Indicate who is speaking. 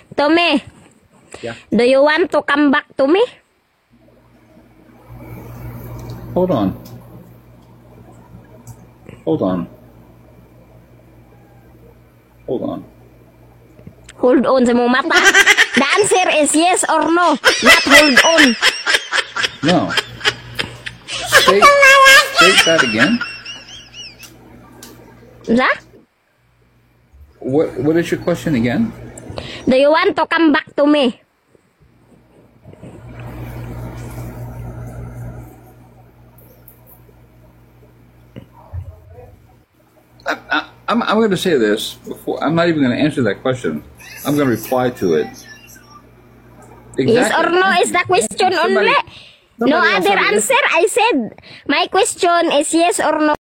Speaker 1: Tommy,
Speaker 2: Yeah.
Speaker 1: do you want to come back to me?
Speaker 2: Hold on. Hold on. Hold on.
Speaker 1: Hold on sa mong mata. The answer is yes or no, not hold on.
Speaker 2: No. State that again.
Speaker 1: Sa?
Speaker 2: What is your question again?
Speaker 1: Do you want to come back to me?
Speaker 2: I'm going to say this before. I'm not even going to answer that question. I'm going to reply to it.
Speaker 1: Yes or no is the question only. No
Speaker 2: somebody else
Speaker 1: other
Speaker 2: already-
Speaker 1: answer. I said my question is yes or no.